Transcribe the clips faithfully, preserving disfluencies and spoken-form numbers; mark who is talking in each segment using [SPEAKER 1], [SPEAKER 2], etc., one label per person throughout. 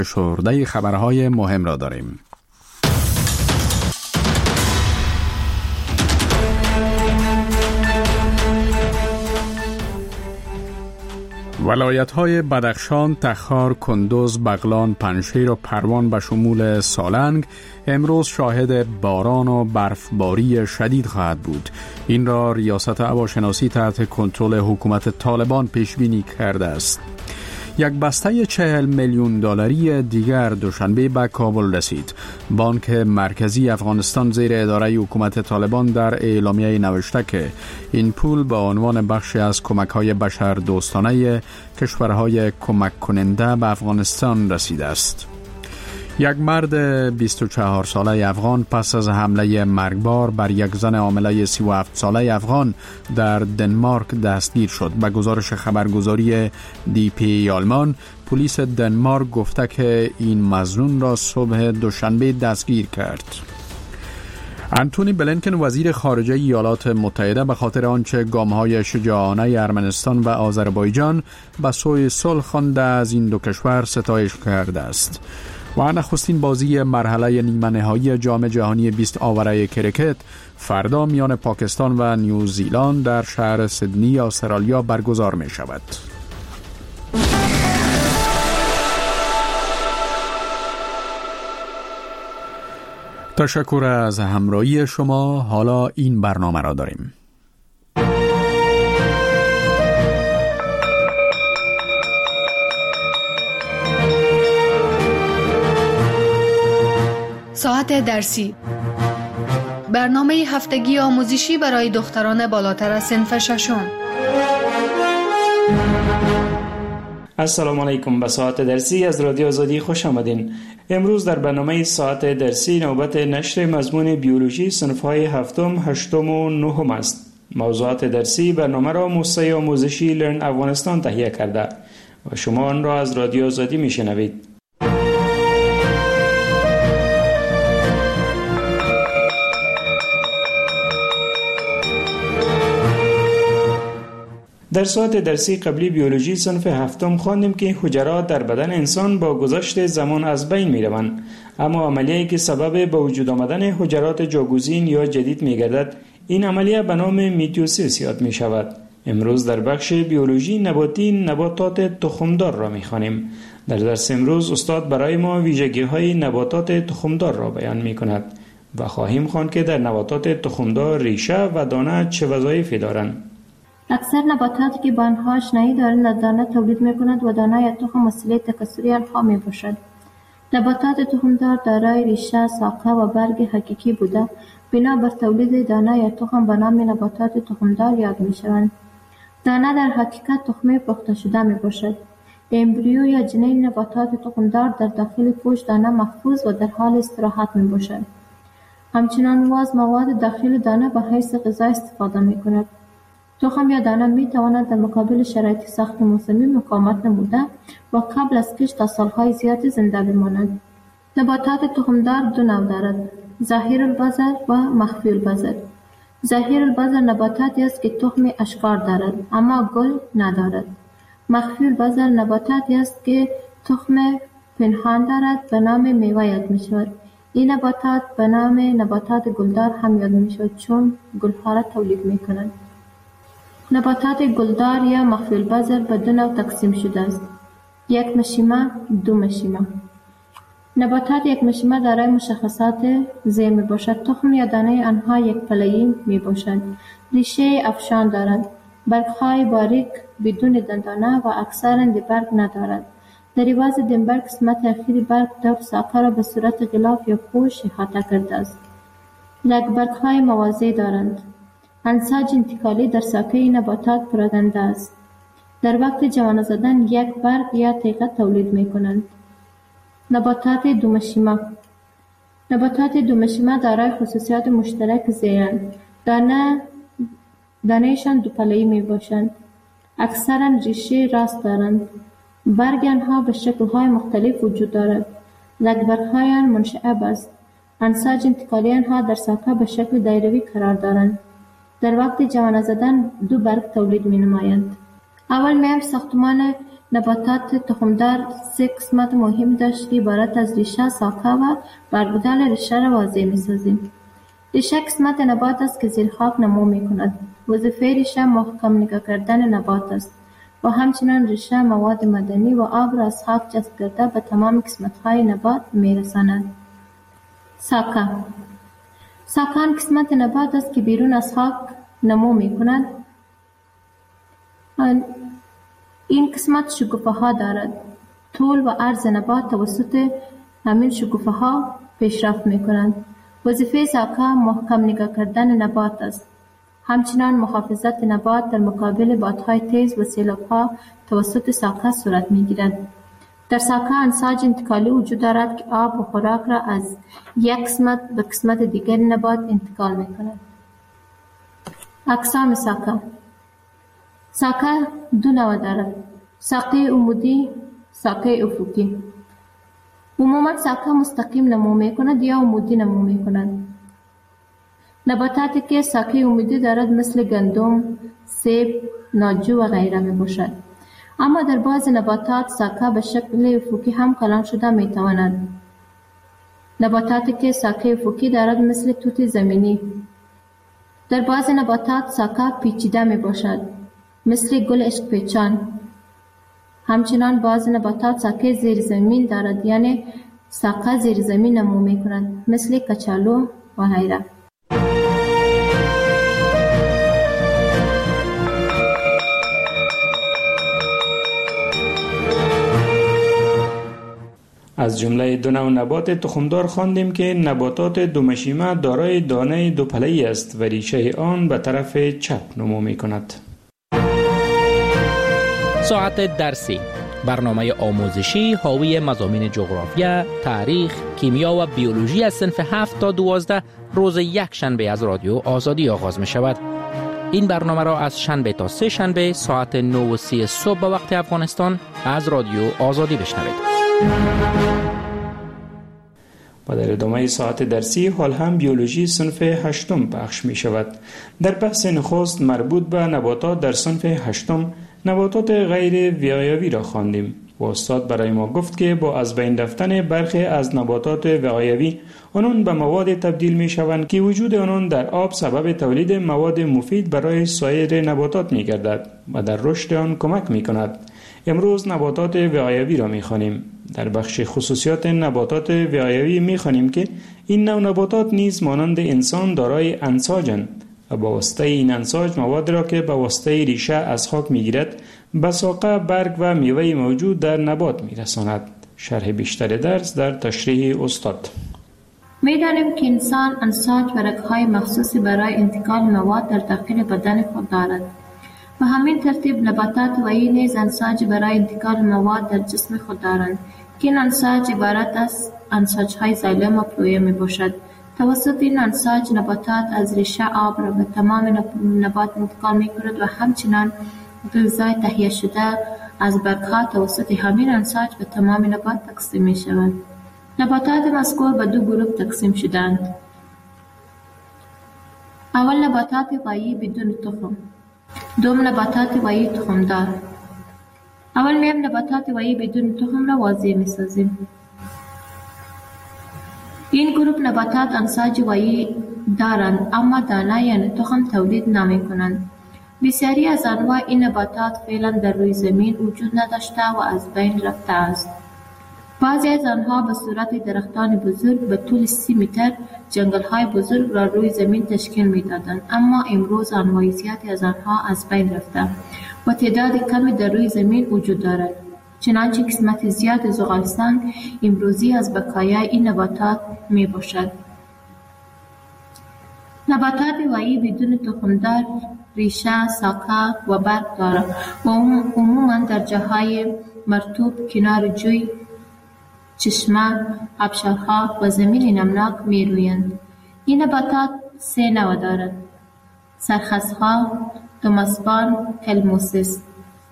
[SPEAKER 1] شورده خبرهای مهم را داریم. ولایت‌های بدخشان، تخار، کندوز، بغلان، پنجشیر و پروان به شمول سالنگ امروز شاهد باران و برفباری شدید خواهد بود. این را ریاست هواشناسی تحت کنترل حکومت طالبان پیش بینی کرده است. یک بسته چهل میلیون دلاری دیگر دوشنبه به کابل رسید. بانک مرکزی افغانستان زیر اداره حکومت طالبان در اعلامیه نوشته که این پول به عنوان بخشی از کمک‌های بشر دوستانه کشورهای کمک کننده به افغانستان رسیده است. یک مرد بیست و چهار ساله افغان پس از حمله مرگبار بر یک زن حامله سی و هفت ساله افغان در دنمارک دستگیر شد. به گزارش خبرگزاری دی پی آلمان، پلیس دنمارک گفته که این مظنون را صبح دوشنبه دستگیر کرد. انتونی بلینکن وزیر خارجه ایالات متحده به خاطر آنچه گام‌های شجاعانه ارمنستان و آذربایجان به سوی صلح خوانده از این دو کشور ستایش کرده است. و نخستین بازی مرحله نیمه نهایی جام جهانی بیست آوره کرکت فردا میان پاکستان و نیوزیلند در شهر سیدنی، استرالیا برگزار می شود. تشکر از همراهی شما. حالا این برنامه را داریم.
[SPEAKER 2] ساعت درسی، برنامه هفتگی آموزشی برای دختران بالاتر از صنف ششم.
[SPEAKER 3] السلام علیکم. به ساعت درسی از رادیو آزادی خوش آمدین. امروز در برنامه ساعت درسی نوبت نشر مضمون بیولوژی صنف‌های هفتم، هشتم و نهم است. موضوعات درسی برنامه را موسسه آموزشی لرن افغانستان تهیه کرده و شما آن را از رادیو آزادی میشنوید. در ساعت درسی قبلی بیولوژی صنف هفتم خواندیم که حجرات در بدن انسان با گذشت زمان از بین می روند، اما عملیه‌ای که سبب به وجود آمدن حجرات جاگزین یا جدید می گردد، این عملیه به نام میتوسیس یاد می شود. امروز در بخش بیولوژی نباتی نباتات تخمدار را می خوانیم. در درس امروز استاد برای ما ویژگی‌های نباتات تخمدار را بیان می کند و خواهیم خواند که در نباتات تخمدار ریشه و دانه چه وظایفی دارند.
[SPEAKER 4] اکثر نباتاتی که با آنها آشنایی دارند دانه تولید می‌کنند و دانه یا تخم وسیله تکثری آنها می‌باشد. نباتات تخمدار دارای ریشه، ساقه و برگ حقیقی بوده بنا بر تولید دانه یا تخم به نام نباتات تخمدار یاد می‌شوند. دانه در حقیقت تخمه پخته شده می‌باشد. امبریو یا جنین نباتات تخمدار در داخل پوست دانه محفوظ و در حال استراحت می‌باشد. همچنان واز مواد داخل دانه به حیث غذا استفاده می‌کند. تخم یا دانه می تواند در مقابل شرایط سخت موسمی مقاومت نموده و قبل از کشت تا سالهای زیادی زنده بماند. نباتات تخمدار دو نوع دارد: ظاهر البذر و مخفی البذر. ظاهر البذر نباتاتی است که تخم اشکار دارد اما گل ندارد. مخفی البذر نباتاتی است که تخم پنهان دارد به نام میوه یاد می شود. این نباتات به نام نباتات گلدار هم یاد می شود چون گلها را تولید می کنند. نباتات گلدار یا مخفی البذر به دو نوع تقسیم شده است: یک مشیمه، دو مشیمه. نباتات یک مشیمه دارای مشخصات زیر می باشد. تخم یا دانه آنها یک پله‌ای می باشد. ریشه افشان دارد. برگ‌های باریک بدون دندانه و اکثراً برگ ندارد. در عوض دنبر قسمت اخیر برگ دو ساقه را به صورت غلاف یا پوش احاطه کرده است. برگ‌های موازی دارند. انساج انتقالی در ساقه این نباتات پراکنده است. در وقت جوانه زدن یک برگ یا تیغه تولید می کنند. نباتات دومشیمه. نباتات دومشیمه دارای خصوصیات مشترک زیرند: دانه دانهشان دو پله‌ای می باشند. اکثرا ریشه راست دارند. برگ آنها به شکل‌های مختلف وجود دارد. لگبرگ‌های آن منشعب است. انساج انتقالی آنها در ساقه به شکل دایروی قرار دارند. در وقت جوانه زدن دو برگ تولید می نمایند. اول میایم ساختمان نباتات تخمدار سه قسمت مهم داشت که عبارت از ریشه، ساقه و برگودل ریشه را واضح می سازیم. ریشه قسمت نبات است که زیر خاک نمو می کند. وظیفه ریشه محکم نگاه کردن نبات است و همچنین ریشه مواد معدنی و آب را از خاک جذب کرده به تمام قسمت های نبات می رساند. ساقه ساقه آن قسمت نبات است که بیرون از خاک نمو می کند. این قسمت شکوفه ها دارد. طول و عرض نبات توسط همین شکوفه ها پیشرفت می کنند. وظیفه ساقه محکم نگاه کردن نبات است. همچنان محافظت نبات در مقابل بادهای تیز و سیلاب‌ها توسط ساقه صورت می‌گیرد. در ساقه انساج انتقالی وجود دارد که آب و خوراک را از یک قسمت به قسمت دیگر نبات انتقال می‌کند. اقسام ساقه: ساقه دو نوع دارد: ساقه عمودی، ساقه افقی. عموما ساقه مستقیم نمو می‌کند یا عمودی نمو می‌کند. نباتاتی که ساقه عمودی دارد مثل گندم، سیب، ناجو و غیره می باشد. اما در بعض نباتات ساقه به شکل افقی هم کلان شده می تواند. نباتاتی که ساقه افقی دارد مثل توت زمینی. در بعض نباتات ساقه پیچیده می باشد مثل گل عشق پیچان. همچنان بعض نباتات ساقه زیر زمین دارد، یعنی ساقه زیر زمین نمو می کند مثل کچالو و غیره.
[SPEAKER 3] از جمله دو نوع نبات تخمدار خواندیم که نباتات دومشیمه دارای دانه دوپله‌ای است و ریشه آن به طرف چپ نمو می کند.
[SPEAKER 5] ساعت درسی، برنامه آموزشی حاوی مضامین جغرافیا، تاریخ، کیمیا و بیولوژی از صنف هفت تا دوازده روز یک شنبه از رادیو آزادی آغاز می شود. این برنامه را از شنبه تا سه شنبه ساعت نه و سی صبح به وقت افغانستان از رادیو آزادی بشنوید.
[SPEAKER 3] و در ادامه ساعت درسی حال هم بیولوژی صنف هشتم پخش می شود. در بحث نخست مربوط به نباتات در صنف هشتم نباتات غیر وقایوی را خواندیم و استاد برای ما گفت که با از بین رفتن برخی از نباتات وقایوی آنان به مواد تبدیل می شوند که وجود آنان در آب سبب تولید مواد مفید برای سایر نباتات می گردد و در رشد آن کمک می کند. امروز نباتات وقایوی را می خوانیم. در بخش خصوصیات نباتات وقایوی می خوانیم که این نوع نباتات نیز مانند انسان دارای انساجند و با واسطه این انساج مواد را که با واسطه ریشه از خاک می گیرد به ساقه، برگ و میوه موجود در نبات می رساند. شرح بیشتر درس در تشریح استاد.
[SPEAKER 4] می دانیم که انسان انساج و رگ‌های مخصوصی برای انتقال مواد در داخل بدن خود دارد. و همین ترتیب نباتات و این نیز انساج برای انتقال مواد در جسم خود دارند که این انساج عبارت از انساج‌های زایلم و پلویه می باشد. توسط این انساج نباتات از ریشه آب را به تمام نبات انتقال می کند و همچنان غذای تهیه شده از برگ‌ها توسط همین انساج به تمام نبات تقسیم می شود. نباتات مذکور به دو گروه تقسیم شدند. اول نباتات غایی بدون تخم، دوم نباتات غایی تخمدار. اول میم نباتات غایی بدون تخم را واضح می سازیم. این گروه نباتات انساج غایی دارند اما دانه یعنی تخم تولید نمی کنند. بسیاری از انواع این نباتات فعلا در روی زمین وجود نداشته و از بین رفته است. بعضی از آنها به صورت درختان بزرگ به طول سی متر جنگل‌های بزرگ را روی زمین تشکیل می‌دادند، اما امروز انواع زیادی از آنها از بین رفته و تعداد کمی در روی زمین وجود دارد. چنانچه قسمت زیاد زغالسنگ امروزی از بقایای این نباتات میباشد. نباتات غایی بدون تخمدار ریشه، ساقه و برگ دارد و عموماً در جاهای مرطوب، کنار جوی، چشمه، آبشارها و زمین نمناک می رویند. این نباتات سه نوع دارد: سرخسها، دوماسپان، کلموسیس.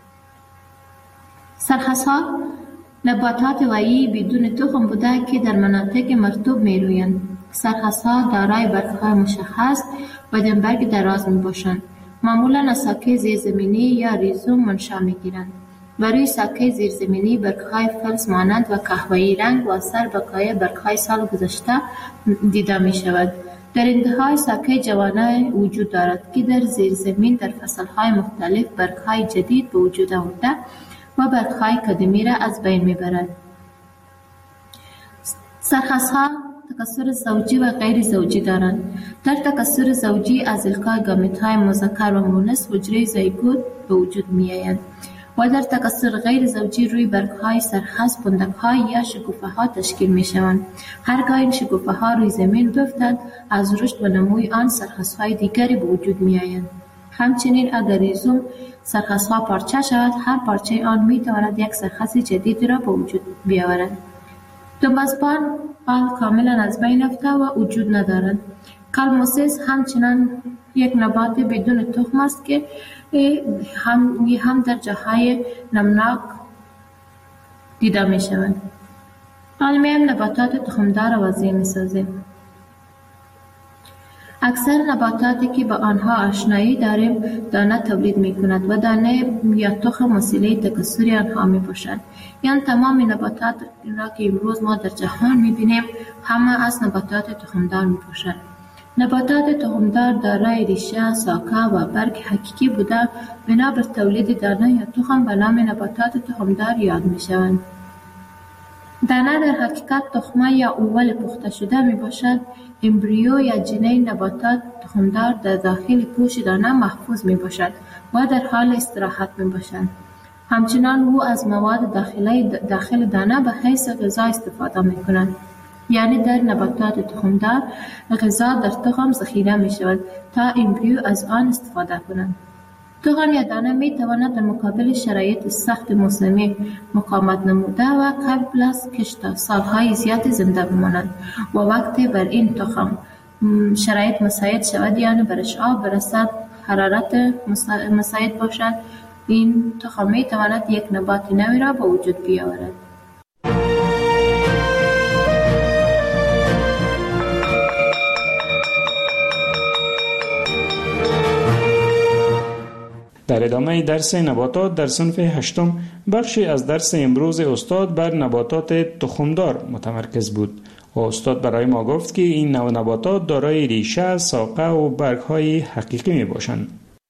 [SPEAKER 4] سرخسها نباتات غایی بدون تخم بوده که در مناطق مرطوب می رویند. سرخسها دارای برگ‌های مشخص و دمبرگ دراز می باشند. معمولاً از ساقه زیرزمینی یا ریزوم منشأ می گیرند. و روی ساکه زیرزمینی برگ‌های فلز مانند و قهوه‌ای رنگ و اثر بقای برگ‌های سال گذشته دیده می‌شود. در انتهای ساکه جوانه وجود دارد که در زیرزمین در فصل‌های مختلف برگ‌های جدید به وجود آورده و برگ‌های قدیمی را از بین می‌برد. سرخس‌ها تکثر زوجی و غیر زوجی دارند. در تکثر زوجی از القای گامیت‌های مذکر و مؤنث حجره زیگوت به وجود می‌آید و در تکثر غیر زوجی روی برگ‌های سرخس پوندک‌ها یا شکوفه‌ها تشکیل می‌شوند. هرگاه این شکوفه‌ها روی زمین بیفتند، از رشد و نموی آن سرخس‌های دیگری به وجود می‌آیند. همچنین اگر ریزوم سرخس‌ها پارچه شود، هر پارچه آن می‌تواند یک سرخس جدید را به وجود بیاورد. دمبزبان حال کاملا از بین رفته و وجود ندارد. کالموسیس همچنان یک نبات بدون تخم است که هم هم در جاهای نمناک دیده می شود. حال میم نباتات تخمدار وضعی می سازیم. اکثر نباتاتی که با آنها آشنایی داریم دانه تولید می کند و دانه یا تخم وسیله تکثری آنها می باشد. یعنی تمام نباتات را که امروز ما در جهان می بینیم همه از نباتات تخمدار می باشد. نباتات تخمدار دارای ریشه، ساقه و برگ حقیقی بوده بنا بر تولید دانه یا تخم به نام نباتات تخمدار یاد می شوند. دانه در حقیقت تخمه یا اول پخته شده می باشد. امبریو یا جنین نباتات تخمدار در داخل پوش دانه محفوظ می باشد و در حال استراحت می باشد. همچنان او از مواد داخلی داخل دانه به حیث غذا استفاده می کند. یعنی در نباتات تخمدار غذا در تخم ذخیره می شود تا امبریو از آن استفاده کنند. تخم یا دانه می تواند در مقابل شرایط سخت موسمی مقاومت نموده و قبل از کشت سالهای زیادی زنده بماند و وقتی بر این تخم شرایط مساعد شود، یعنی برش آب برسد، حرارت مساعد باشد، این تخم می تواند یک نبات نوی را به وجود بیاورد.
[SPEAKER 3] در ادامه درس نباتات در صنف هشتم بخشی از درس امروز استاد بر نباتات تخمدار متمرکز بود و استاد برای ما گفت که این نوع نباتات دارای ریشه، ساقه و برگ‌های حقیقی می باشند.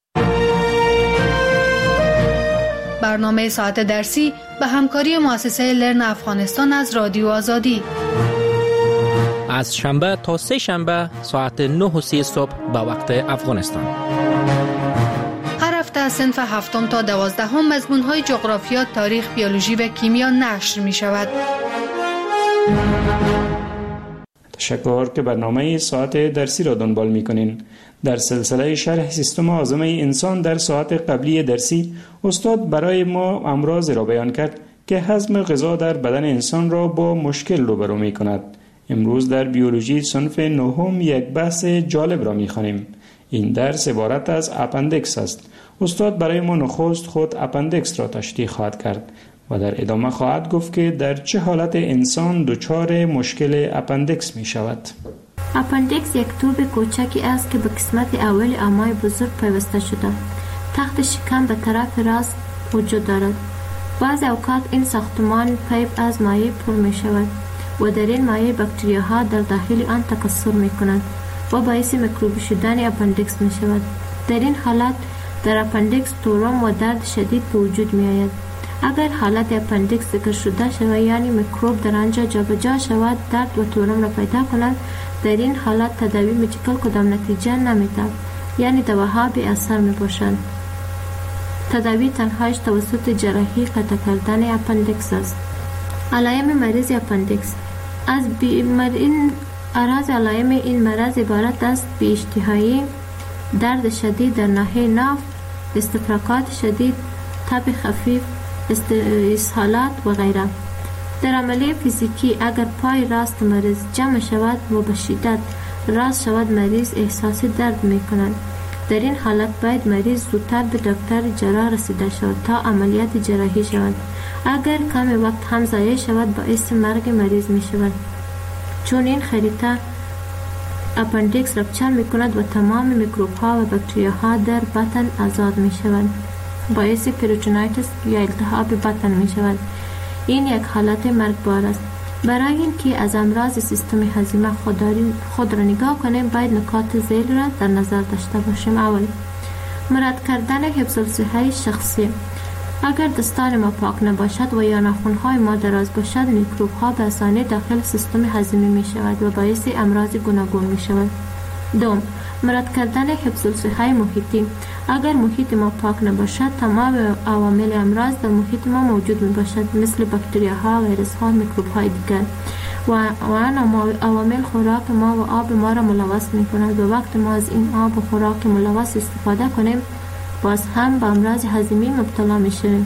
[SPEAKER 2] برنامه ساعت درسی به همکاری مؤسسه لرن افغانستان از رادیو آزادی
[SPEAKER 5] از شنبه تا سه شنبه ساعت نه و سی صبح به وقت افغانستان.
[SPEAKER 2] هفته صنف هفتم تا دوازدهم مضمون‌های جغرافیا، تاریخ، بیولوژی و کیمیا نشر می شود.
[SPEAKER 3] تشکر که برنامه ساعت درسی را دنبال می کنین. در سلسله شرح سیستم هاضمه انسان در ساعت قبلی درسی استاد برای ما امراض را بیان کرد که هضم غذا در بدن انسان را با مشکل روبرو می کند. امروز در بیولوژی صنف نهم یک بحث جالب را می خوانیم. این درس عبارت از اپندکس است. استاد برای ما نخست خود اپندکس را تشریح خواهد کرد و در ادامه خواهد گفت که در چه حالت انسان دچار مشکل اپندکس می شود.
[SPEAKER 4] اپندکس یک توب کوچکی است که به قسمت اول امعای بزرگ پیوسته شده. تخت شکم به طرف راست وجود دارد. بعضی اوقات این ساختمان پیپ از مایع پر می شود و در این مایع باکتریاها در داخل آن تکثر می کنند و باعث میکروبی شدن اپندکس می شود. در این حالت در اپندکس تورم و درد شدید به وجود می آید. اگر حالت اپندکس ذکر شده شود، یعنی میکروب در آنجا جابجا شود، درد و تورم را پیدا کند، در این حالت تداوی مدیکال کدام نتیجه نمی‌دهد، یعنی دواها بی اثر می باشند. تداوی تنهایش توسط جراحی قطع کردن اپندکس است. علائم مریض اپندکس از بیمار این اعراض علائم این مرض عبارت است بی اشتهایی، درد شدید در ناحیه ناف، استفراغات شدید، تب خفیف، اسهالات و غیره. در عملیه فیزیکی اگر پای راست مریض جمع شود و به شدت راست شود، مریض احساس درد می کند. در این حالت باید مریض زودتر به دکتر جراح رسیده شود تا عملیات جراحی شود. اگر کم وقت هم ضایع شود باعث مرگ مریض می شود، چون این خریطه اپندکس رپچر می کند و تمام میکروب ها و باکتریا ها در بطن آزاد می شوند. باعث پریتونایتس یا التهاب بطن می شود. این یک حالت مرگبار است. برای اینکه از امراض سیستم هضم خود را نگاه کنیم باید نکات ذیل را در نظر داشته باشیم. اول، مراد کردن حفظ الصحه شخصی. اگر دستان ما پاک نباشد و یا ناخن‌های ما دراز باشد، میکروب‌ها به آسانی داخل سیستم هضمی می شود و باعث امراض گوناگون می شود. دوم، مراد کردن حفظ الصحه محیطی. اگر محیط ما پاک نباشد، تمام عوامل امراض در محیط ما موجود می باشد، مثل باکتریاها، ویروس‌ها، میکروب‌های دیگر و آن عوامل خوراک ما و آب ما را ملوث می کند و وقت ما از این آب و خوراک ملوث استفاده کنیم باز هم به امراض هضمی مبتلا می شویم.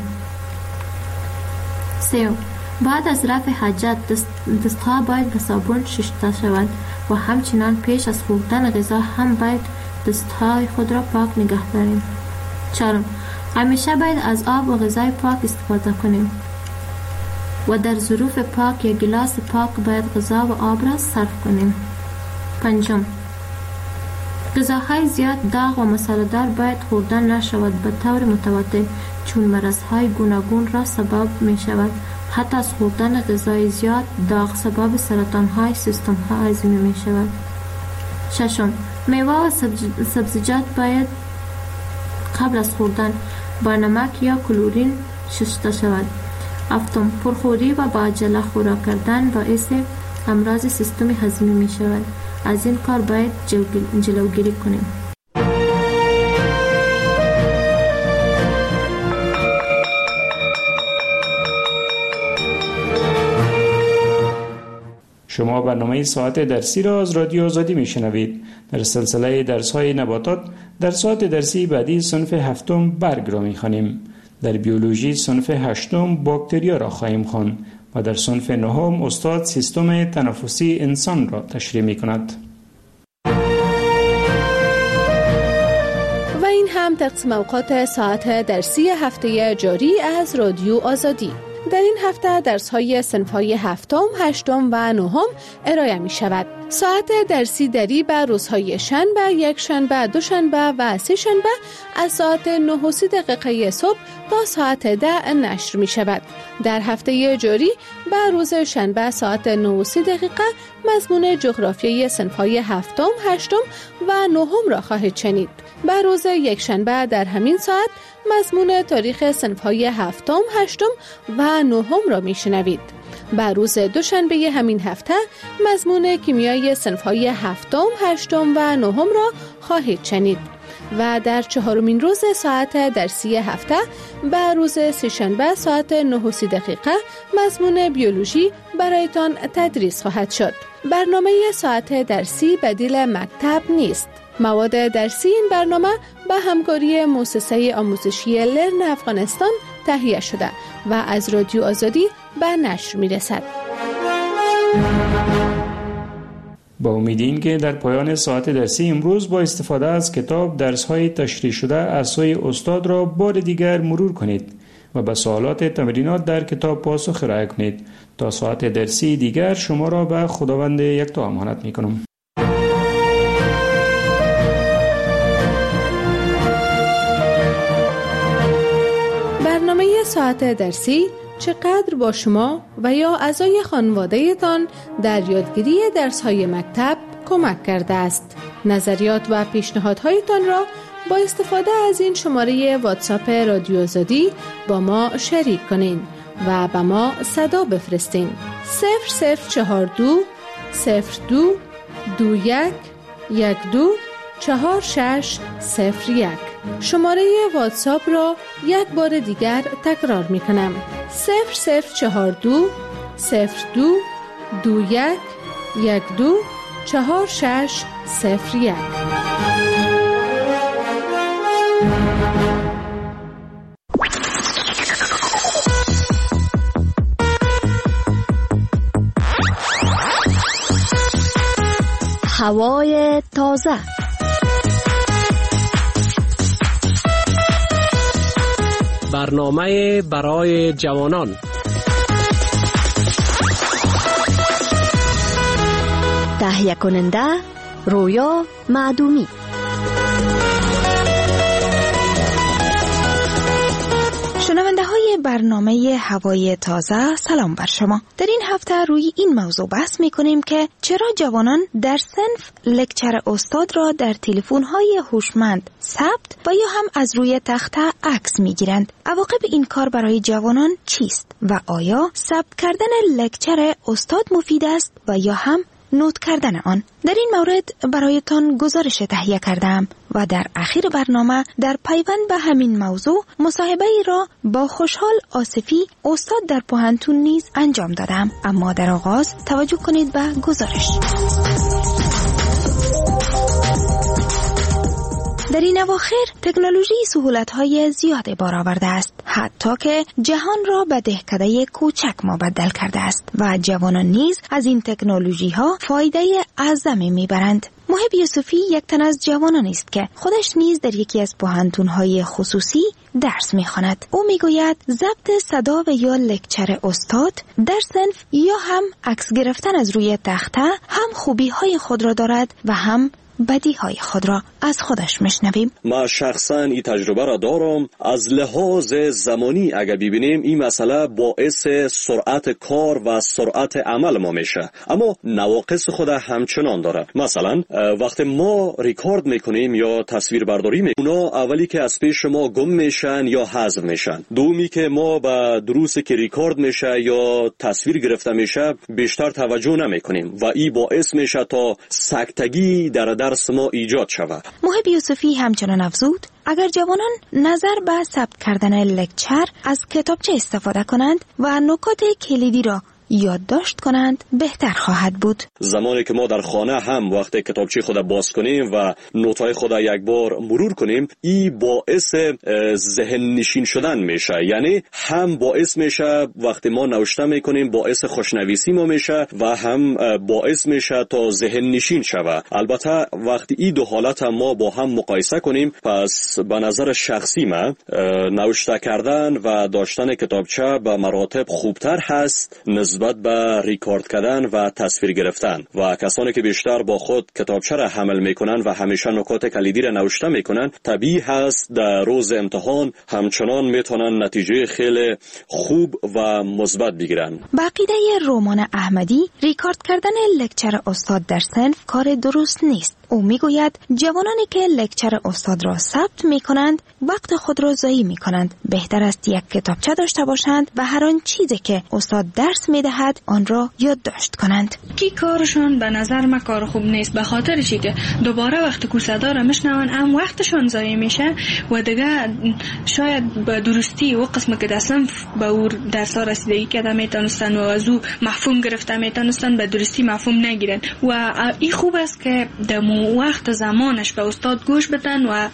[SPEAKER 4] سوم، بعد از رفع حاجت دست دستها باید به صابون شسته شود و همچنان پیش از خوردن غذا هم باید دستهای خود را پاک نگه داریم. چهارم، همیشه باید از آب و غذای پاک استفاده کنیم و در ظروف پاک یا گلاس پاک باید غذا و آب را صرف کنیم. پنجم، غذاهای زیاد داغ و مساله‌دار باید خوردن نشود به طور متواتر، چون مرضهای گوناگون را سبب می شود. حتی از خوردن غذای زیاد داغ سبب سرطان‌های سیستم هضمی می شود. ششم، میوه و سبزیجات باید قبل از خوردن با نمک یا کلورین شسته شود. هفتم، پرخوری و با عجله خوراک کردن باعث امراض سیستم هضمی می شود. از این کار باید جلوگیری کنیم.
[SPEAKER 3] شما برنامه ساعت درسی را از رادیو آزادی میشنوید. در سلسله درس‌های نباتات در ساعت درسی بعدی صنف هفتم برگ را می‌خوانیم. در بیولوژی صنف هشتم باکتریا را خواهیم خواند و در صنف نهم استاد سیستم تنفسی انسان را تشریح می‌کند.
[SPEAKER 6] و این هم تقسیم اوقات ساعت درسی هفته جاری از رادیو آزادی. در این هفته درس‌های صنف‌های هفتم، هشتم و نهم ارائه می شود. ساعت درسی دری به روزهای شنبه، یک شنبه، دو شنبه و سه شنبه از ساعت نه و سی دقیقه صبح تا ساعت ده نشر می شود. در هفته جاری به روز شنبه ساعت نه و سی دقیقه مضمون جغرافیای صنف‌های هفتم، هشتم و نهم را خواهید شنید. به روز یک شنبه در همین ساعت مضمون تاریخ صنف‌های هفتم، هشتم و نهم را میشنوید. به روز دوشنبه همین هفته مضمون کیمیای صنف‌های هفتم، هشتم و نهم را خواهید شنید. و در چهارمین روز ساعت درسی هفته به روز سه‌شنبه ساعت نه و سی دقیقه مضمون بیولوژی برایتان تدریس خواهد شد. برنامه ساعت درسی بدیل مکتب نیست. مواد درسی این برنامه به همکاری مؤسسه آموزشی لرن افغانستان تهیه شده و از رادیو آزادی به نشر می رسد.
[SPEAKER 3] با امید این که در پایان ساعت درسی امروز با استفاده از کتاب درس‌های تشریح شده از سوی استاد را بار دیگر مرور کنید و به سوالات تمرینات در کتاب پاسخ ارائه کنید. تا ساعت درسی دیگر شما را به خداوند یکتا امانت می کنم.
[SPEAKER 6] برنامه ساعت درسی چقدر با شما و یا اعضای خانواده تان در یادگیری درس‌های مکتب کمک کرده است؟ نظریات و پیشنهادهایتان را با استفاده از این شماره واتساپ رادیو آزادی با ما شریک کنین و به ما صدا بفرستین. صفر صفر چهار دو صفر دو دو یک یک دو چهار شش صفر یک. شماره واتساپ را یک بار دیگر تکرار می کنم. صفر صفر چهار دو صفر دو دو یک یک دو چهار شش صفر یک.
[SPEAKER 7] هوای تازه.
[SPEAKER 8] برنامه برای جوانان.
[SPEAKER 7] تهیه کننده رویا معدومی.
[SPEAKER 9] برنامه هوای تازه سلام بر شما. در این هفته روی این موضوع بحث میکنیم که چرا جوانان در صنف لکچر استاد را در تلفن‌های هوشمند ثبت و یا هم از روی تخته عکس میگیرند. عواقب این کار برای جوانان چیست و آیا ثبت کردن لکچر استاد مفید است و یا هم نوت کردن آن؟ در این مورد برایتان گزارش تهیه کردم و در اخیر برنامه در پیوند به همین موضوع مصاحبه ای را با خوشحال آصفی استاد در پوهنتون نیز انجام دادم. اما در آغاز توجه کنید به گزارش. در این اواخر تکنولوژی سهولت‌های زیادی بار آورده است، حتی که جهان را به دهکده کوچک مبدل کرده است و جوانان نیز از این تکنولوژی‌ها فایده اعظمی می‌برند. محب یوسفی یک تن از جوانان است که خودش نیز در یکی از پوهنتون‌های خصوصی درس می‌خواند. او می‌گوید ضبط صدا و یا لکچر استاد در صنف یا هم عکس گرفتن از روی تخته هم خوبی‌های خود را دارد و هم بدیهای خود را از خودش میشنویم.
[SPEAKER 10] ما شخصا این تجربه را دارم. از لحاظ زمانی اگر ببینیم این مسئله باعث سرعت کار و سرعت عمل ما میشه، اما نواقص خود همچنان داره. مثلا وقتی ما ریکورد میکنیم یا تصویر برداری میکنیم، اونا اولی که از پیش ما گم میشن یا حذف میشن. دومی که ما به دروسی که ریکورد میشه یا تصویر گرفته میشه بیشتر توجه نمیکنیم و این باعث میشه تا سکتگی در درس ما ایجاد شود.
[SPEAKER 9] محب یوسفی همچنان افزود اگر جوانان نظر به ثبت کردن لکچر از کتابچه استفاده کنند و نکات کلیدی را یادداشت کنند بهتر خواهد بود.
[SPEAKER 10] زمانی که ما در خانه هم وقتی کتابچه خود باز کنیم و نوت‌های خود یک بار مرور کنیم، این باعث ذهن نشین شدن میشه. یعنی هم باعث میشه وقتی ما نوشته میکنیم باعث خوشنویسی ما میشه و هم باعث میشه تا ذهن نشین شود. البته وقتی این دو حالت هم ما با هم مقایسه کنیم، پس به نظر شخصی من نوشته کردن و داشتن کتابچه به مراتب خوبتر هست نسبت به ریکورد کردن و تصویر گرفتن. و کسانی که بیشتر با خود کتابچه را حمل میکنن و همیشه نکات کلیدی را نوشته میکنن، طبیعی هست در روز امتحان همچنان میتونن نتیجه خیلی خوب و مثبت بگیرن.
[SPEAKER 9] با عقیده رومان احمدی، ریکورد کردن لکچر استاد در صنف کار درست نیست. او میگوید جوانانی که لکچر استاد را ثبت میکنند وقت خود را ضایع میکنند. بهتر است یک کتابچه داشته باشند و هر آن چیزی که استاد درس میدهد آن را یادداشت کنند.
[SPEAKER 2] کی کارشون به نظر من کار خوب نیست، به خاطر چی که دوباره وقتی که صدا را میشنون هم وقتشون ضایع میشه و دیگه شاید به درستی و قسم که در صنف به او درس ها رسیدگی کرده میتونستن و از او مفهوم گرفته میتونستن به درستی مفهوم نگیرن. و این خوب است که دمو وقت زمانش به استاد گوش بدن و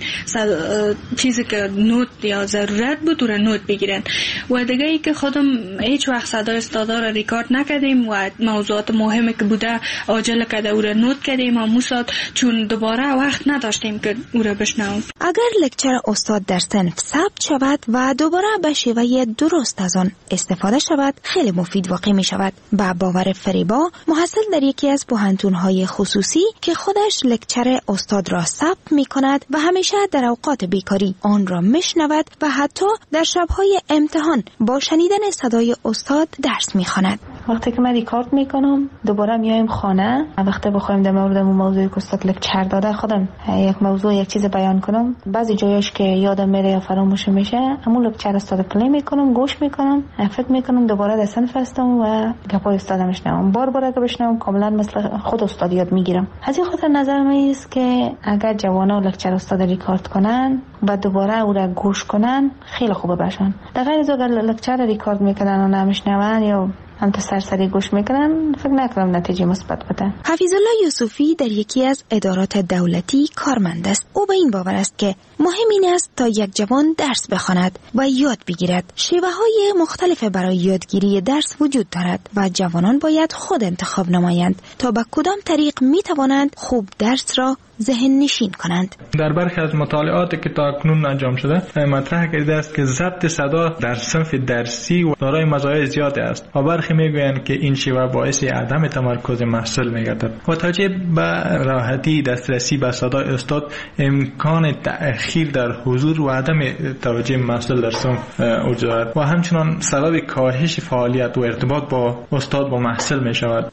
[SPEAKER 2] چیزی که نوت یا ضرورت بود رو نوت بگیرن. و دیگه ای که خودم هیچ وقت صدای استادا رو ریکارد نکردیم و موضوعات مهمی که بوده عاجل کرده او رو نوت کردیم و موساد چون دوباره وقت نداشتیم که او رو بشنویم.
[SPEAKER 9] اگر لکچر استاد در صنف ثبت شود و دوباره به شیوه درست از آن استفاده شود خیلی مفید واقع می شود. با باور فریبا، محصل در یکی از پوهنتون‌های خصوصی که خودش لکچر استاد را ثبت می کند و همیشه در اوقات بیکاری آن را میشنود و حتی در شبهای امتحان با شنیدن صدای استاد درس می خواند.
[SPEAKER 4] وقتی که من ریکارد میکنم دوباره میایم خانه، وقتی بخوایم در مورد اون موضوعی که استاد لکچر داده خودم یک موضوع یک چیز بیان کنم، بعضی جایش که یادم میره یا فراموش میشه همون لکچر استاد پلی میکنم، گوش میکنم، فکر میکنم دوباره در صنف هستم و گپای استاد میشنوم. بار بار که بشنوم کاملا مثل خود استاد یاد میگیرم. از این خاطر نظر من است که اگر جوانا لکچر استاد ریکارد کنن و دوباره او را گوش کنن خیلی خوبه باشن. در غیر از اگر لکچر ریکارد میکنن و نمیشنون یا هم تا سرسری گوش میکنن فکر نکنم نتیجه مثبت بده.
[SPEAKER 9] حفیظ الله یوسفی در یکی از ادارات دولتی کارمند است. او به این باور است که مهم این است تا یک جوان درس بخواند و یاد بگیرد. شیوه های مختلف برای یادگیری درس وجود دارد و جوانان باید خود انتخاب نمایند تا به کدام طریق می توانند خوب درس را ذهن نشین کنند.
[SPEAKER 11] در برخی از مطالعاتی که تا اکنون انجام شده مطرح کرده است که ضبط صدا در صنف درسی و دارای مزایای زیادی است و برخی میگویند که این شیوه باعث عدم تمرکز محصل میگردد. با توجه به راحتی دسترسی به صدای استاد، امکان تأخیر در حضور و عدم توجه محصل در صنف وجود دارد و همچنان سبب کاهش فعالیت و ارتباط با استاد با محصل می شود.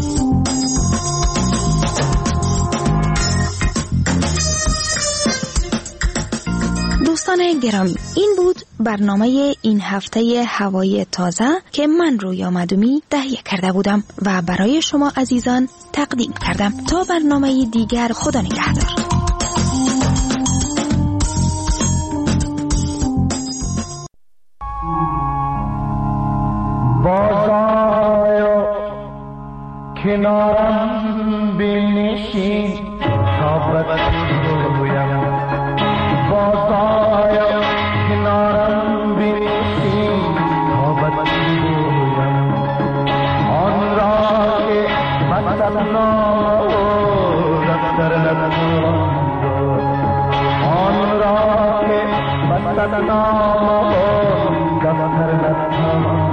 [SPEAKER 9] دوستان گرامی، این بود برنامه این هفته هوای تازه که من رویا مدومی تهیه کرده بودم و برای شما عزیزان تقدیم کردم. تا برنامه دیگر، خدا نگهدار.
[SPEAKER 12] بازآی کنارم بنشین تا بگویم، بازآی کنارم بنشین تا بگویم آن را که مثلا دفتر نتواند، آن را که مثلا دفتر نتواند.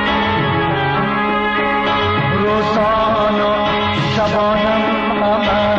[SPEAKER 12] شبانم همه